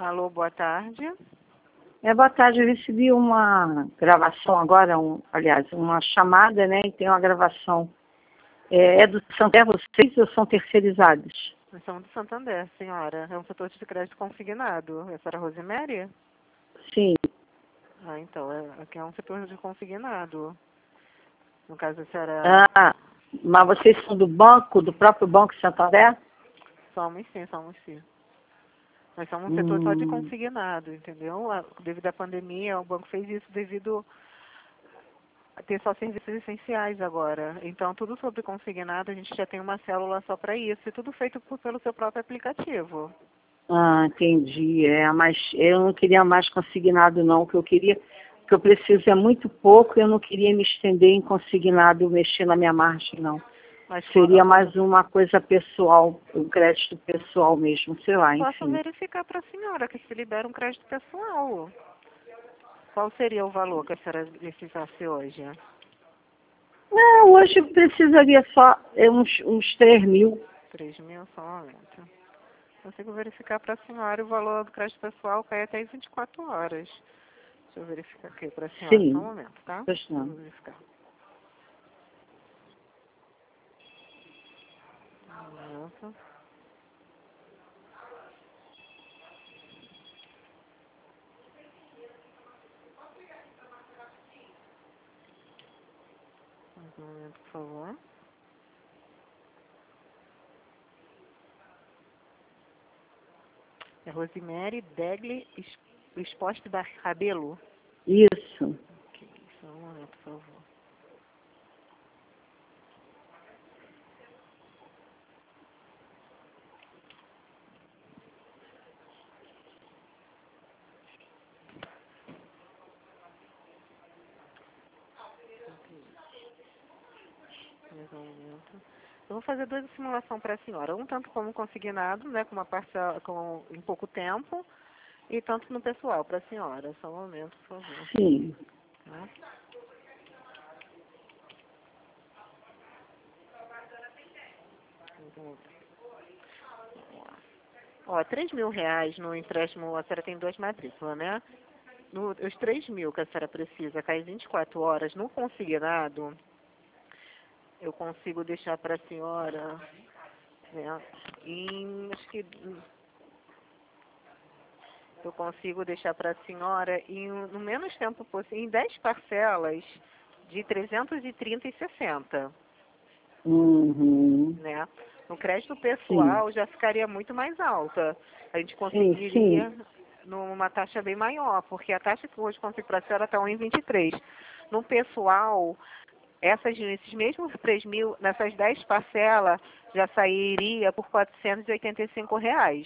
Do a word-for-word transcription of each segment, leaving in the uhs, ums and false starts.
Alô, boa tarde. É, boa tarde, eu recebi uma gravação agora, um, aliás, uma chamada, né, e tem uma gravação. É, é do Santander, vocês ou são terceirizados? Nós somos do Santander, senhora. É um setor de crédito consignado. É a senhora Rosemary? Sim. Ah, então, é, aqui é um setor de consignado. No caso, a senhora... Ah, mas vocês são do banco, do próprio Banco Santander? Somos sim, somos sim. Nós somos um Hum. setor só de consignado, entendeu? A- Devido à pandemia, o banco fez isso devido a ter só serviços essenciais agora. Então, tudo sobre consignado, a gente já tem uma célula só para isso. E tudo feito por, pelo seu próprio aplicativo. Ah, entendi. É, mas eu não queria mais consignado, não. O que eu queria, o que eu preciso é muito pouco, eu não queria me estender em consignado, mexer na minha margem, não. Mas Seria po- mais uma coisa pessoal, um crédito pessoal mesmo, sei lá, posso enfim. verificar para a senhora que se libera um crédito pessoal. Qual seria o valor que a senhora precisasse hoje? Não, hoje eu precisaria só é, uns, uns três mil. três mil só um momento. Consigo verificar para a senhora o valor do crédito pessoal cai até as vinte e quatro horas. Deixa eu verificar aqui para a senhora, só um Sim, momento, tá? pois Deixa não. eu verificar. Um momento. Mais um momento, por favor. É Rosemary Degli Exposte da Rabelo. Isso. Ok, só um momento, por favor. Mais um momento. Eu vou fazer duas simulações para a senhora. Um tanto como consignado, né, com uma parcela com, em pouco tempo, e tanto no pessoal para a senhora. Só um momento, por favor. Sim. Tá? Mais um momento. Vamos lá. Ó, três mil reais no empréstimo, a senhora tem duas matrículas, né? No, os três mil que a senhora precisa, cai vinte e quatro horas, no consignado, eu consigo deixar para a senhora, né, em, acho que, eu consigo deixar para a senhora em, no menos tempo possível, em dez parcelas de trezentos e trinta e sessenta, Uhum. né? No crédito Sim. pessoal já ficaria muito mais alta. A gente Sim, conseguiria sim. numa taxa bem maior, porque a taxa que hoje consigo para a senhora está um vírgula vinte e três. No pessoal, essas, esses mesmos três mil, nessas dez parcelas, já sairia por quatrocentos e oitenta e cinco reais.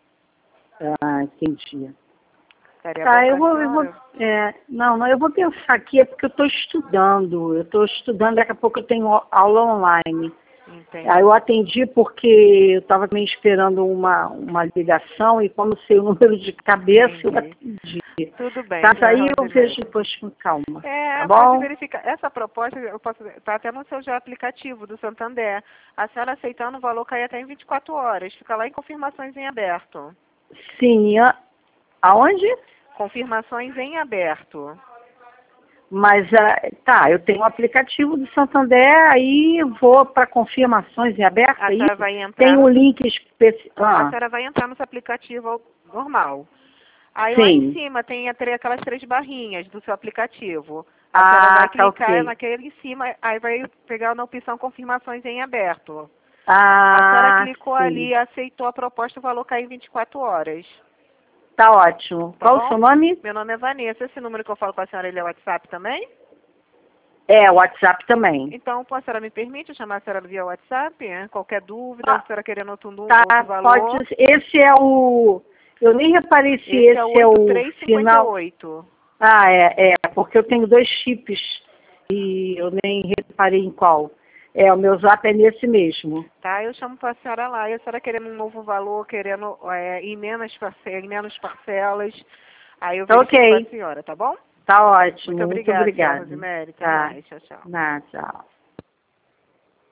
Ah, entendi. Estaria bom Tá, para eu a vou, eu vou, senhora? é, não, não, eu vou pensar aqui, é porque eu estou estudando, eu estou estudando, daqui a pouco eu tenho aula online. Aí Entendi. eu atendi porque eu estava também esperando uma, uma ligação e como sei o número de cabeça, eu Entendi. atendi. Tudo bem, Tá, senhora aí eu vejo Rosemary. depois com calma, tá É, pode bom? verificar. Essa proposta, eu posso, tá até no seu já aplicativo do Santander. A senhora aceitando, o valor cai até em vinte e quatro horas. Fica lá em confirmações em aberto. Sim, a- aonde? Confirmações em aberto. Mas, ah, tá, eu tenho o aplicativo do Santander, aí eu vou para confirmações em aberto, A é senhora isso? vai entrar Tem no, um link especial. a Ah, senhora vai entrar no seu aplicativo normal. Aí lá em sim. cima tem a tre- aquelas três barrinhas do seu aplicativo. A senhora vai Ah, tá clicar ok. naquele em cima, aí vai pegar na opção confirmações em aberto. A senhora Ah, clicou sim. ali, aceitou a proposta, o valor cai em vinte e quatro horas. Tá ótimo. Tá Qual o seu bom? nome? Meu nome é Vanessa. Esse número que eu falo com a senhora, ele é WhatsApp também? É, o WhatsApp também. Então, a senhora me permite chamar a senhora via WhatsApp? Hein? Qualquer dúvida, a Tá, senhora querendo outro, nu- outro tá, pode. valor? Esse é o. Eu nem reparei se Esse é o esse é o final. oito três cinco oito. Ah, é, é, porque eu tenho dois chips e eu nem reparei em qual. É, o meu zap é nesse mesmo. Tá? Eu chamo para a senhora lá. E a senhora querendo um novo valor, querendo é, em, menos parcelas, em menos parcelas, aí eu Tá verifico com a ok. senhora, tá bom? Tá ótimo. Muito Muito obrigada, senhora obrigada. Rosemary. Até Tá. mais. Tchau, tchau. Nada, tchau.